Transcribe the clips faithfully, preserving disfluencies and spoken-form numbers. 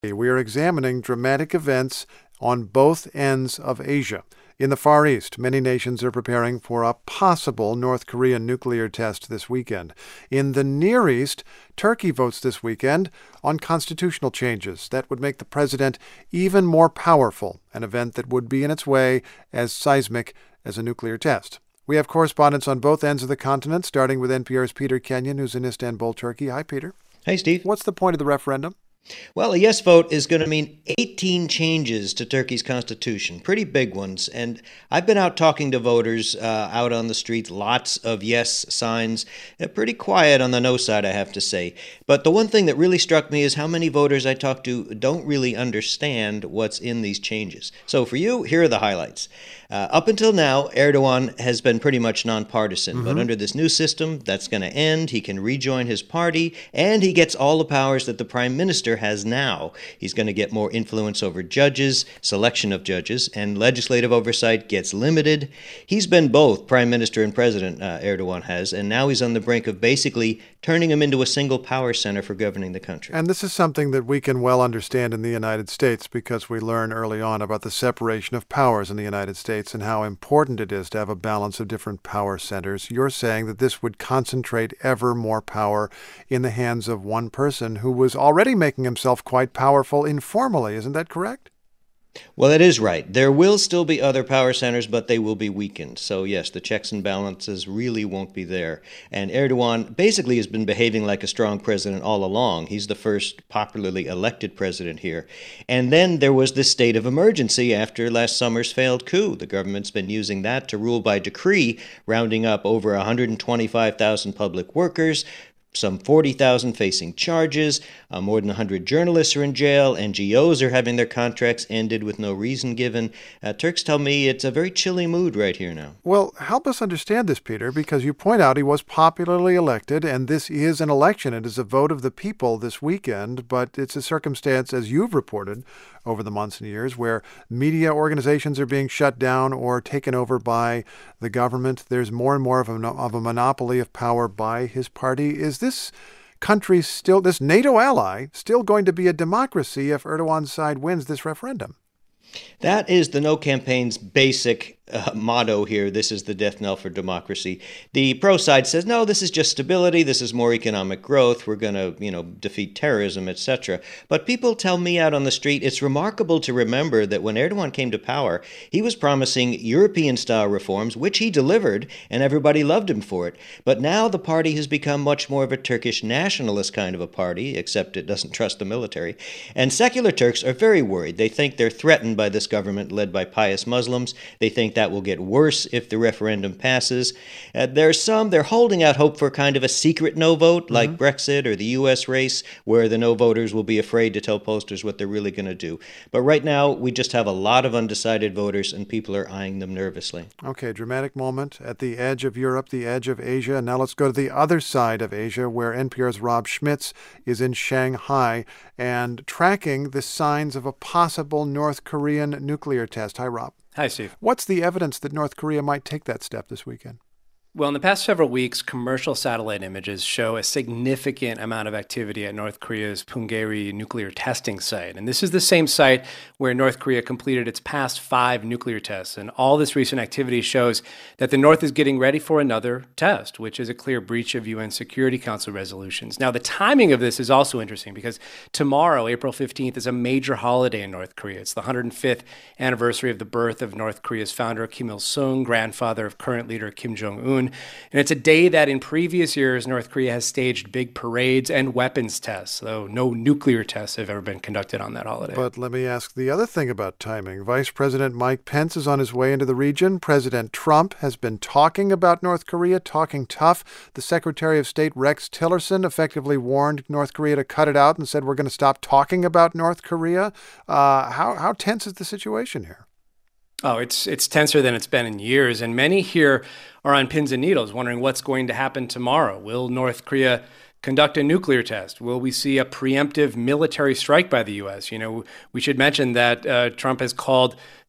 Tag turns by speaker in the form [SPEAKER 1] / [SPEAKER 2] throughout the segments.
[SPEAKER 1] We are examining dramatic events on both ends of Asia. In the Far East, many nations are preparing for a possible North Korean nuclear test this weekend. In the Near East, Turkey votes this weekend on constitutional changes that would make the president even more powerful, an event that would be in its way as seismic as a nuclear test. We have correspondents on both ends of the continent, starting with N P R's Peter Kenyon, who's in Istanbul, Turkey. Hi, Peter.
[SPEAKER 2] Hey, Steve.
[SPEAKER 1] What's the point of the referendum?
[SPEAKER 2] Well, a yes vote is going to mean eighteen changes to Turkey's constitution, pretty big ones. And I've been out talking to voters uh, out on the streets, lots of yes signs. They're pretty quiet on the no side, I have to say. But the one thing that really struck me is how many voters I talked to don't really understand what's in these changes. So for you, here are the highlights. Uh, up until now, Erdogan has been pretty much nonpartisan, mm-hmm. but under this new system, that's going to end. He can rejoin his party, and he gets all the powers that the prime minister has now. He's going to get more influence over judges, selection of judges, and legislative oversight gets limited. He's been both prime minister and president, uh, Erdogan has, and now he's on the brink of basically turning him into a single power center for governing the country.
[SPEAKER 1] And this is something that we can well understand in the United States because we learn early on about the separation of powers in the United States and how important it is to have a balance of different power centers. You're saying that this would concentrate ever more power in the hands of one person who was already making himself quite powerful informally. Isn't that correct?
[SPEAKER 2] Well, that is right. There will still be other power centers, but they will be weakened. So, yes, the checks and balances really won't be there. And Erdogan basically has been behaving like a strong president all along. He's the first popularly elected president here. And then there was this state of emergency after last summer's failed coup. The government's been using that to rule by decree, rounding up over one hundred twenty-five thousand public workers, some forty thousand facing charges, uh, more than one hundred journalists are in jail, N G Os are having their contracts ended with no reason given. Uh, Turks tell me it's a very chilly mood right here now.
[SPEAKER 1] Well, help us understand this, Peter, because you point out he was popularly elected, and this is an election. It is a vote of the people this weekend, but it's a circumstance, as you've reported over the months and years, where media organizations are being shut down or taken over by the government. There's more and more of a, of a monopoly of power by his party. Is this country still, this NATO ally, still going to be a democracy if Erdogan's side wins this referendum?
[SPEAKER 2] That is the No campaign's basic uh, motto here. This is the death knell for democracy. The pro side says, no, this is just stability. This is more economic growth. We're going to, you know, defeat terrorism, et cetera. But people tell me out on the street, it's remarkable to remember that when Erdogan came to power, he was promising European-style reforms, which he delivered, and everybody loved him for it. But now the party has become much more of a Turkish nationalist kind of a party, except it doesn't trust the military. And secular Turks are very worried. They think they're threatened by this government led by pious Muslims. They think that will get worse if the referendum passes. Uh, there's some, they're holding out hope for kind of a secret no vote, like mm-hmm. Brexit or the U S race, where the no voters will be afraid to tell pollsters what they're really going to do. But right now, we just have a lot of undecided voters, and people are eyeing them nervously.
[SPEAKER 1] Okay, dramatic moment at the edge of Europe, the edge of Asia. And now let's go to the other side of Asia, where N P R's Rob Schmitz is in Shanghai and tracking the signs of a possible North Korean nuclear test. Hi, Rob.
[SPEAKER 3] Hi, Steve.
[SPEAKER 1] What's the evidence that North Korea might take that step this weekend?
[SPEAKER 3] Well, in the past several weeks, commercial satellite images show a significant amount of activity at North Korea's Punggye-ri nuclear testing site. And this is the same site where North Korea completed its past five nuclear tests. And all this recent activity shows that the North is getting ready for another test, which is a clear breach of U N Security Council resolutions. Now, the timing of this is also interesting because tomorrow, April fifteenth, is a major holiday in North Korea. It's the one hundred fifth anniversary of the birth of North Korea's founder, Kim Il-sung, grandfather of current leader Kim Jong-un. And it's a day that in previous years, North Korea has staged big parades and weapons tests, though no nuclear tests have ever been conducted on that holiday.
[SPEAKER 1] But let me ask the other thing about timing. Vice President Mike Pence is on his way into the region. President Trump has been talking about North Korea, talking tough. The Secretary of State, Rex Tillerson, effectively warned North Korea to cut it out and said, we're going to stop talking about North Korea. Uh, how, how tense is the situation here?
[SPEAKER 3] Oh, it's it's tenser than it's been in years, and many here are on pins and needles, wondering what's going to happen tomorrow. Will North Korea conduct a nuclear test? Will we see a preemptive military strike by the U S? You know, we should mention that uh, Trump has called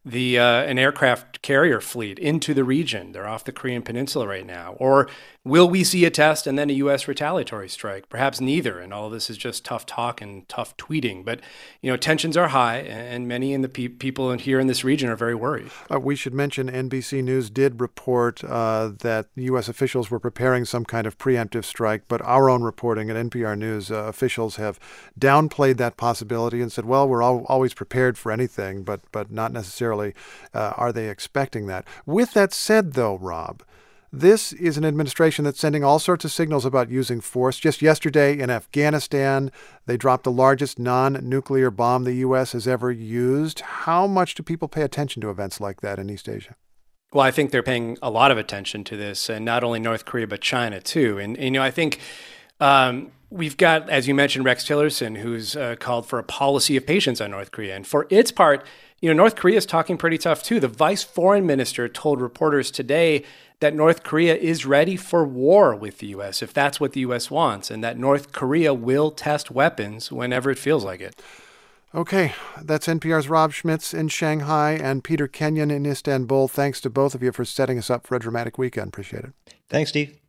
[SPEAKER 3] the uh, an aircraft carrier fleet into the region? They're off the Korean Peninsula right now. Or will we see a test and then a U S retaliatory strike? Perhaps neither, and all of this is just tough talk and tough tweeting. But, you know, tensions are high, and many in the pe- people here in this region are very worried.
[SPEAKER 1] Uh, we should mention N B C News did report uh, that U S officials were preparing some kind of preemptive strike, but our own reporting at N P R News, uh, officials have downplayed that possibility and said, well, we're al- always prepared for anything, but but not necessarily uh, are they expecting that. With that said, though, Rob, this is an administration that's sending all sorts of signals about using force. Just yesterday in Afghanistan, they dropped the largest non-nuclear bomb the U S has ever used. How much do people pay attention to events like that in East Asia?
[SPEAKER 3] Well, I think they're paying a lot of attention to this, and not only North Korea, but China, too. And, and you know, I think um, we've got, as you mentioned, Rex Tillerson, who's uh, called for a policy of patience on North Korea. And for its part, you know, North Korea is talking pretty tough, too. The vice foreign minister told reporters today that North Korea is ready for war with the U S if that's what the U S wants, and that North Korea will test weapons whenever it feels like it.
[SPEAKER 1] Okay, that's N P R's Rob Schmitz in Shanghai and Peter Kenyon in Istanbul. Thanks to both of you for setting us up for a dramatic weekend. Appreciate it.
[SPEAKER 2] Thanks, Steve.